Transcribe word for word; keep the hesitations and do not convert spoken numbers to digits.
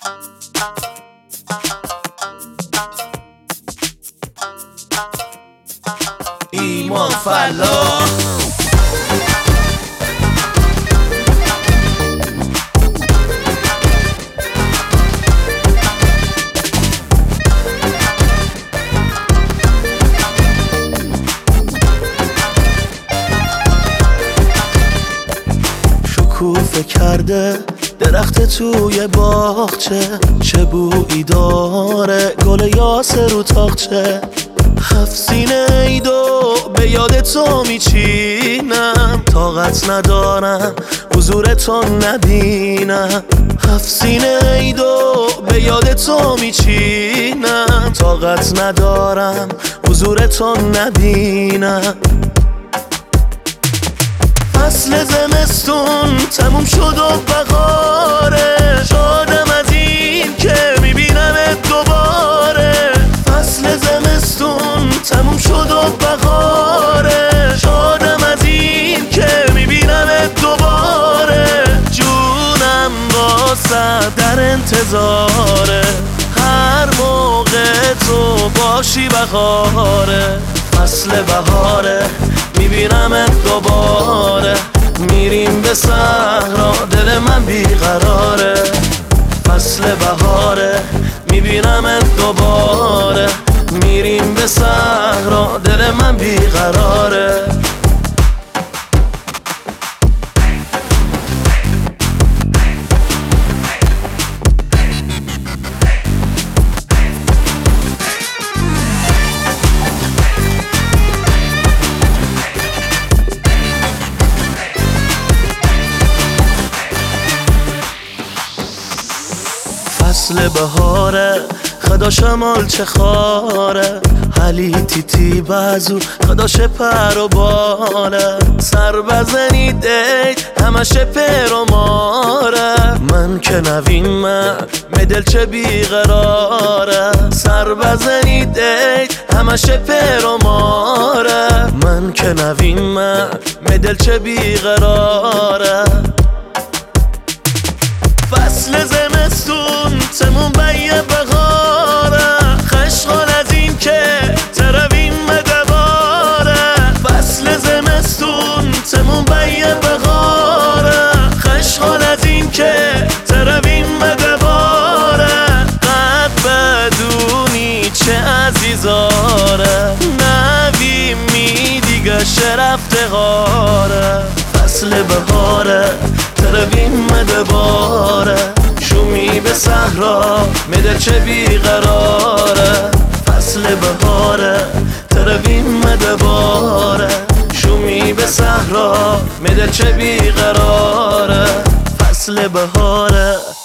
ایمان فلاح شکوفه کرده درخت توی باغچه، چه بویی داره گل یاسر رو تاقچه. هفت سینه ایدو به یاد تو میچینم، طاقت ندارم حضور تو نبینم. هفت سینه ایدو به یاد تو میچینم، طاقت ندارم حضور تو نبینم. فصل زمستون تموم شد و بهاره، شادم از این که میبینمت دوباره. فصل زمستون تموم شد و بهاره، شادم از این که میبینمت دوباره. جونم واسه در انتظاره، هر موقع تو باشی بهاره. فصل بهاره میبینمت دوباره، میریم به صحرا دل من بیقراره. فصل بهاره میبینمت دوباره، میریم به صحرا دل من بیقراره. فصل بهاره خدا شمال چه خاره، حلی تیتی بازو خداش پر و باله. سر بزنید ای همشه پر و ماره، من که نوین من مدل چه بیقراره. سر بزنید ای همشه پر و ماره، من که نوین من مدل چه بیقراره. فصل زمستون تموم بیه بهاره، خشغال از این که ترویم دواره. فصل زمستون تموم بیه بهاره، خشغال از این که ترویم دواره. قد بدونی چه عزیزاره، نویم می دیگه شرفت غاره. فصل بهاره ترویم دوباره، شومی به صحرا مدل چه بیقراره. فصل بهاره ترویم دوباره، شومی به صحرا مدل چه بیقراره. فصل بهاره